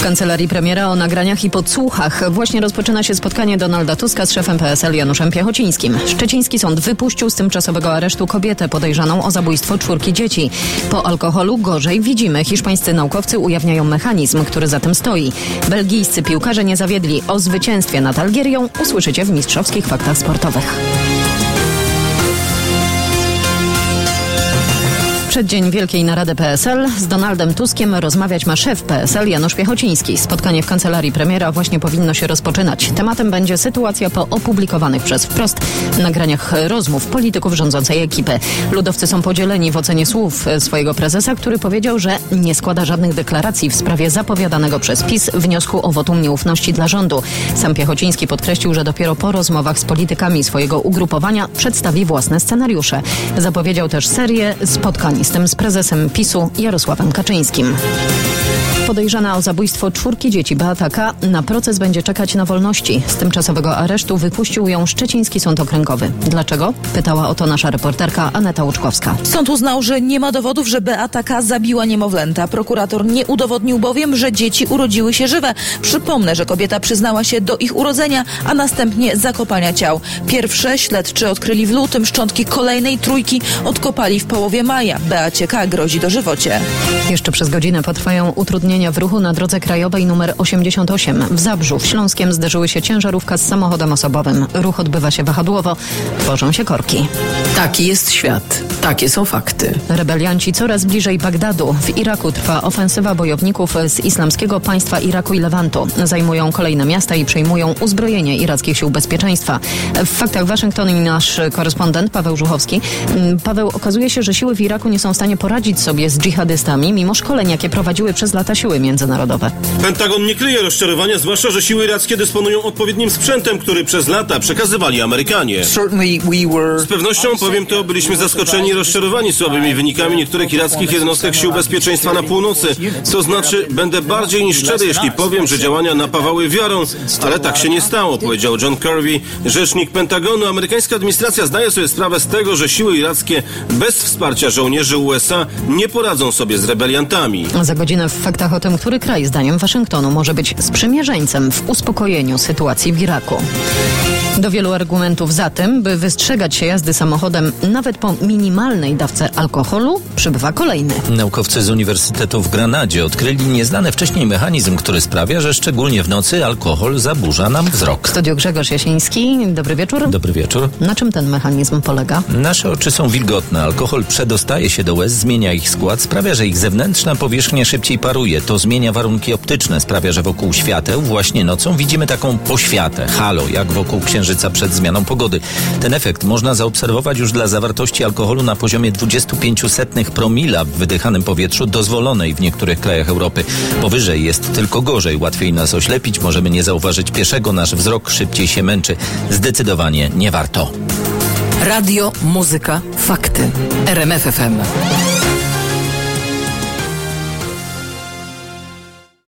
kancelarii premiera o nagraniach i podsłuchach. Właśnie rozpoczyna się spotkanie Donalda Tuska z szefem PSL Januszem Piechocińskim. Szczeciński sąd wypuścił z tymczasowego aresztu kobietę podejrzaną o zabójstwo 4 dzieci. Po alkoholu gorzej widzimy. Hiszpańscy naukowcy ujawniają mechanizm, który za tym stoi. Belgijscy piłkarze nie zawiedli. O zwycięstwie nad Algierią usłyszycie w mistrzowskich faktach sportowych. Przeddzień Wielkiej Narady PSL. Z Donaldem Tuskiem rozmawiać ma szef PSL Janusz Piechociński. Spotkanie w kancelarii premiera właśnie powinno się rozpoczynać. Tematem będzie sytuacja po opublikowanych przez Wprost nagraniach rozmów polityków rządzącej ekipy. Ludowcy są podzieleni w ocenie słów swojego prezesa, który powiedział, że nie składa żadnych deklaracji w sprawie zapowiadanego przez PiS wniosku o wotum nieufności dla rządu. Sam Piechociński podkreślił, że dopiero po rozmowach z politykami swojego ugrupowania przedstawi własne scenariusze. Zapowiedział też serię spotkań z tym z prezesem PiS-u Jarosławem Kaczyńskim. Podejrzana o zabójstwo 4 dzieci Beata K. na proces będzie czekać na wolności. Z tymczasowego aresztu wypuścił ją Szczeciński Sąd Okręgowy. Dlaczego? Pytała o to nasza reporterka Aneta Łuczkowska. Sąd uznał, że nie ma dowodów, że Beata K. zabiła niemowlęta. Prokurator nie udowodnił bowiem, że dzieci urodziły się żywe. Przypomnę, że kobieta przyznała się do ich urodzenia, a następnie zakopania ciał. Pierwsze śledczy odkryli w lutym, szczątki kolejnej 3 odkopali w połowie maja. Beacie K. grozi dożywocie. Jeszcze przez godzinę potrwają utrudnienia w ruchu na drodze krajowej nr 88. W Zabrzu w Śląskiem zderzyły się ciężarówka z samochodem osobowym. Ruch odbywa się wahadłowo. Tworzą się korki. Taki jest świat. Takie są fakty. Rebelianci coraz bliżej Bagdadu. W Iraku trwa ofensywa bojowników z Islamskiego Państwa Iraku i Lewantu. Zajmują kolejne miasta i przejmują uzbrojenie irackich sił bezpieczeństwa. W faktach Waszyngton i nasz korespondent Paweł Żuchowski. Paweł, okazuje się, że siły w Iraku nie są w stanie poradzić sobie z dżihadystami, mimo szkoleń, jakie prowadziły przez lata siły międzynarodowe. Pentagon nie kryje rozczarowania, zwłaszcza, że siły irackie dysponują odpowiednim sprzętem, który przez lata przekazywali Amerykanie. Z pewnością, powiem to, byliśmy zaskoczeni i rozczarowani słabymi wynikami niektórych irackich jednostek sił bezpieczeństwa na północy. To znaczy, będę bardziej niż szczery, jeśli powiem, że działania napawały wiarą, ale tak się nie stało, powiedział John Kirby, rzecznik Pentagonu. Amerykańska administracja zdaje sobie sprawę z tego, że siły irackie bez wsparcia żołnierzy USA nie poradzą sobie z rebeliantami. Za godzinę w faktach o tym, który kraj zdaniem Waszyngtonu może być sprzymierzeńcem w uspokojeniu sytuacji w Iraku. Do wielu argumentów za tym, by wystrzegać się jazdy samochodem nawet po minimalnej dawce alkoholu, przybywa kolejny. Naukowcy z Uniwersytetu w Granadzie odkryli nieznany wcześniej mechanizm, który sprawia, że szczególnie w nocy alkohol zaburza nam wzrok. W studiu Grzegorz Jasiński. Dobry wieczór. Dobry wieczór. Na czym ten mechanizm polega? Nasze oczy są wilgotne. Alkohol przedostaje się do łez, zmienia ich skład, sprawia, że ich zewnętrzna powierzchnia szybciej paruje. To zmienia warunki optyczne, sprawia, że wokół świateł właśnie nocą widzimy taką poświatę, halo, jak wokół księżyca przed zmianą pogody. Ten efekt można zaobserwować już dla zawartości alkoholu na poziomie 0,25 promila w wydychanym powietrzu, dozwolonej w niektórych krajach Europy. Powyżej jest tylko gorzej, łatwiej nas oślepić, możemy nie zauważyć pieszego, nasz wzrok szybciej się męczy. Zdecydowanie nie warto. Radio, muzyka, fakty. RMF FM.